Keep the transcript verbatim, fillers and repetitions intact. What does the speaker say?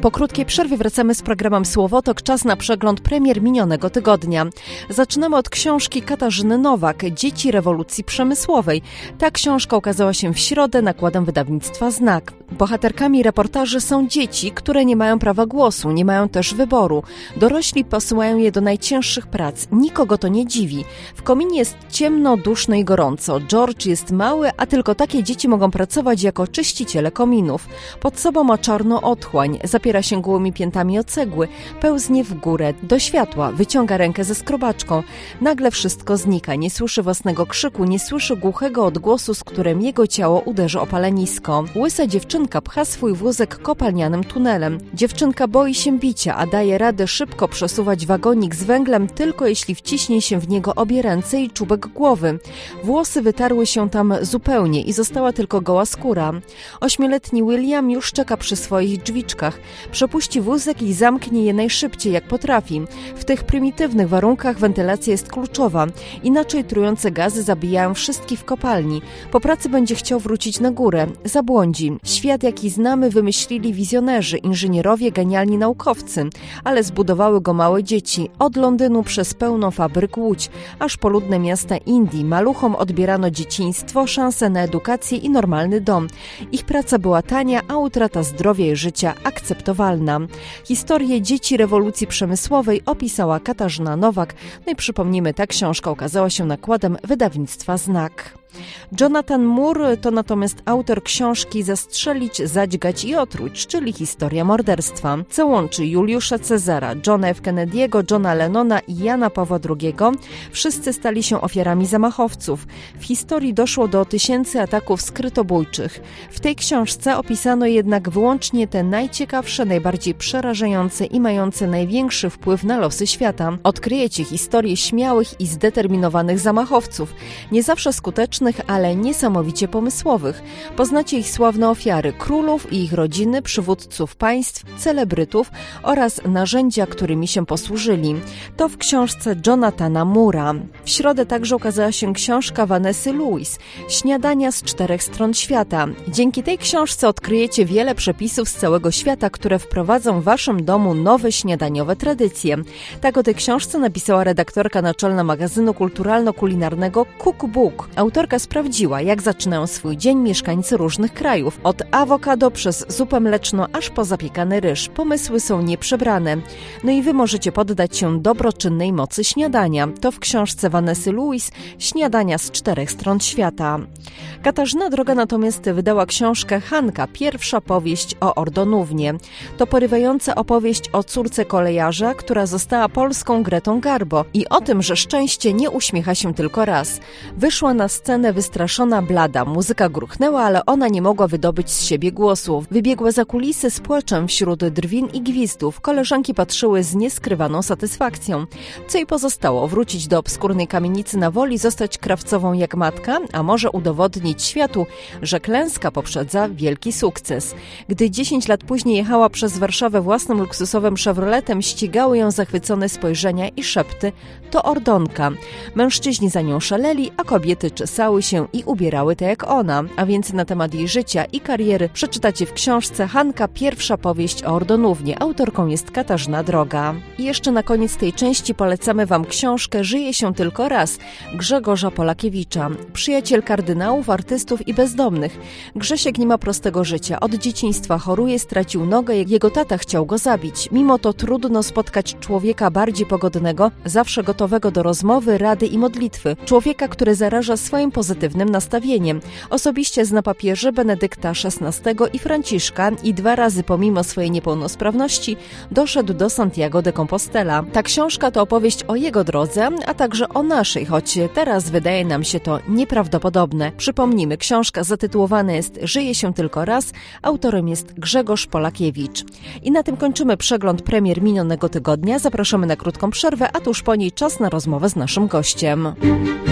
Po krótkiej przerwie wracamy z programem Słowotok. Czas na przegląd premier minionego tygodnia. Zaczynamy od książki Katarzyny Nowak „Dzieci rewolucji przemysłowej”. Ta książka ukazała się w środę nakładem wydawnictwa Znak. Bohaterkami reportaży są dzieci, które nie mają prawa głosu, nie mają też wyboru. Dorośli posyłają je do najcięższych prac. Nikogo to nie dziwi. W kominie jest ciemno, duszno i gorąco. George jest mały, a tylko takie dzieci mogą pracować jako czyściciele kominów. Pod sobą ma czarną otchłań, zapiera się gołymi piętami o cegły, pełznie w górę, do światła, wyciąga rękę ze skrobaczką. Nagle wszystko znika, nie słyszy własnego krzyku, nie słyszy głuchego odgłosu, z którym jego ciało uderzy o palenisko. Łysa dziewczynka pcha swój wózek kopalnianym tunelem. Dziewczynka boi się bicia, a daje radę szybko przesuwać wagonik z węglem, tylko jeśli wciśnie się w niego obie ręce i czubek głowy. Włosy wytarły się tam zupełnie i została tylko goła skóra. Ośmioletni William już czeka przy swoich drzwiczkach. Przepuści wózek i zamknie je najszybciej jak potrafi. W tych prymitywnych warunkach wentylacja jest kluczowa. Inaczej trujące gazy zabijają wszystkich w kopalni. Po pracy będzie chciał wrócić na górę. Zabłądzi. Świat, jaki znamy, wymyślili wizjonerzy, inżynierowie, genialni naukowcy. Ale zbudowały go małe dzieci. Od Londynu przez pełną fabryk Łódź, aż po ludne miasta Indii. Maluchom odbierano dzieciństwo, szanse na edukację i normalny dom. Ich praca była tania, a utrata zdrowia i życia akceptowalna. Historię dzieci rewolucji przemysłowej opisała Katarzyna Nowak. No i przypomnijmy, ta książka ukazała się nakładem wydawnictwa Znak. Jonathan Moore to natomiast autor książki Zastrzelić, zadźgać i otruć, czyli historia morderstwa, co łączy Juliusza Cezara, Johna F. Kennedy'ego, Johna Lennona i Jana Pawła drugiego. Wszyscy stali się ofiarami zamachowców. W historii doszło do tysięcy ataków skrytobójczych. W tej książce opisano jednak wyłącznie te najciekawsze, najbardziej przerażające i mające największy wpływ na losy świata. Odkryjecie historię śmiałych i zdeterminowanych zamachowców, nie zawsze skutecznych, ale niesamowicie pomysłowych. Poznacie ich sławne ofiary, królów i ich rodziny, przywódców państw, celebrytów oraz narzędzia, którymi się posłużyli. To w książce Jonathana Moore'a. W środę także ukazała się książka Vanessy Lewis „Śniadania z czterech stron świata”. Dzięki tej książce odkryjecie wiele przepisów z całego świata, które wprowadzą w waszym domu nowe śniadaniowe tradycje. Tak o tej książce napisała redaktorka naczelna magazynu kulturalno-kulinarnego Cookbook. Autorka sprawdziła, jak zaczynają swój dzień mieszkańcy różnych krajów. Od awokado przez zupę mleczną aż po zapiekany ryż. Pomysły są nieprzebrane. No i wy możecie poddać się dobroczynnej mocy śniadania. To w książce Vanessy Lewis „Śniadania z czterech stron świata”. Katarzyna Droga natomiast wydała książkę Hanka, pierwsza powieść o Ordonównie. To porywająca opowieść o córce kolejarza, która została polską Gretą Garbo i o tym, że szczęście nie uśmiecha się tylko raz. Wyszła na scenę wystraszona, blada. Muzyka gruchnęła, ale ona nie mogła wydobyć z siebie głosu. Wybiegła za kulisy z płaczem wśród drwin i gwizdów. Koleżanki patrzyły z nieskrywaną satysfakcją. Co jej pozostało? Wrócić do obskurnej kamienicy na Woli, zostać krawcową jak matka, a może udowodnić światu, że klęska poprzedza wielki sukces. Gdy dziesięć lat później jechała przez Warszawę własnym luksusowym Chevroletem, ścigały ją zachwycone spojrzenia i szepty: to Ordonka. Mężczyźni za nią szaleli, a kobiety czesały się i ubierały tak jak ona. A więcej na temat jej życia i kariery przeczytacie w książce Hanka, pierwsza powieść o Ordonównie. Autorką jest Katarzyna Droga. I jeszcze na koniec tej części polecamy wam książkę Żyje się tylko raz Grzegorza Polakiewicza. Przyjaciel kardynałów, artystów i bezdomnych. Grzesiek nie ma prostego życia. Od dzieciństwa choruje, stracił nogę, jego tata chciał go zabić. Mimo to trudno spotkać człowieka bardziej pogodnego, zawsze gotowego do rozmowy, rady i modlitwy. Człowieka, który zaraża swoim pozytywnym nastawieniem. Osobiście zna papieży Benedykta szesnastego i Franciszka i dwa razy pomimo swojej niepełnosprawności doszedł do Santiago de Compostela. Ta książka to opowieść o jego drodze, a także o naszej, choć teraz wydaje nam się to nieprawdopodobne. Przypomnijmy, książka zatytułowana jest Żyje się tylko raz, autorem jest Grzegorz Polakiewicz. I na tym kończymy przegląd premier minionego tygodnia. Zapraszamy na krótką przerwę, a tuż po niej czas na rozmowę z naszym gościem.